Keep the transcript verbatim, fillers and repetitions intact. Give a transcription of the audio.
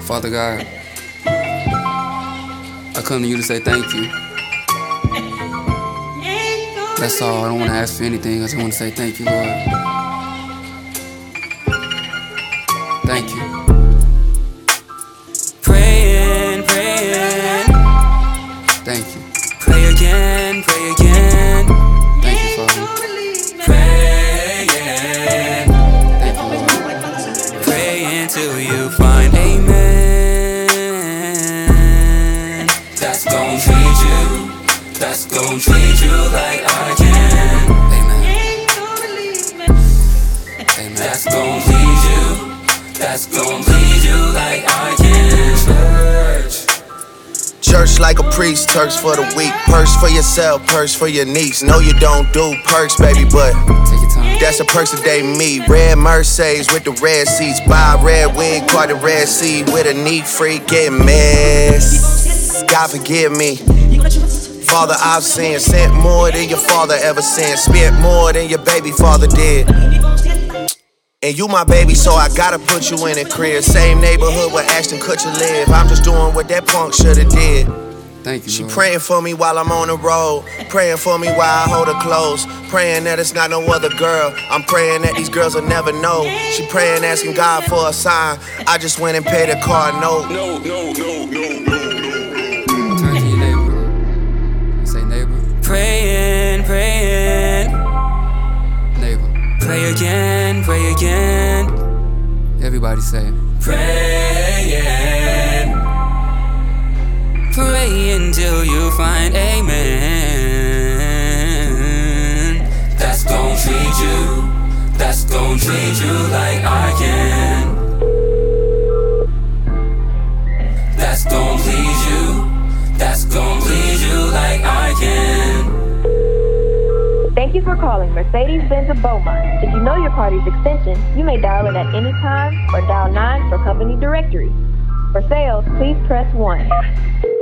Father God, I come to you to say thank you. That's all. I don't want to ask for anything. I just want to say thank you, Lord. Thank you. Praying, praying. Thank you. Pray again, pray again. Thank you, Father. Praying. Thank you, Lord. Pray until you find amen. That's gon' treat you. That's gon' treat you like I can. Amen. Amen. That's gon' please you. That's gon' please you like I can. Church. Church like a priest, Turks for the weak. Purse for yourself, purse for your niece. No, you don't do perks, baby, but Take your time. that's a perks that they me. Red Mercedes with the red seats. Buy a red wig, quite a red seat. With a neat freak, getting mess. God forgive me. Father, I've sinned. Sent more than your father ever sent. Spent more than your baby father did. And you my baby, so I gotta put you in a crib. Same neighborhood where Ashton Kutcher live. I'm just doing what that punk shoulda did. Thank you, She Lord. praying for me while I'm on the road. Praying for me while I hold her close. Praying that it's not no other girl. I'm praying that these girls will never know. She praying, asking God for a sign. I just went and paid a car note. No, no, no, no, no, no. Turn to your neighbor. Say neighbor. Praying, praying. Neighbor. Pray again, pray again. Everybody say. Praying. Pray until you find amen. That's gon' treat you. That's gon' treat you like I can. That's gon' please you. That's gon' please you like I can. Thank you for calling Mercedes-Benz of Beaumont. If you know your party's extension, you may dial it at any time or dial nine for company directory. For sales, please press one.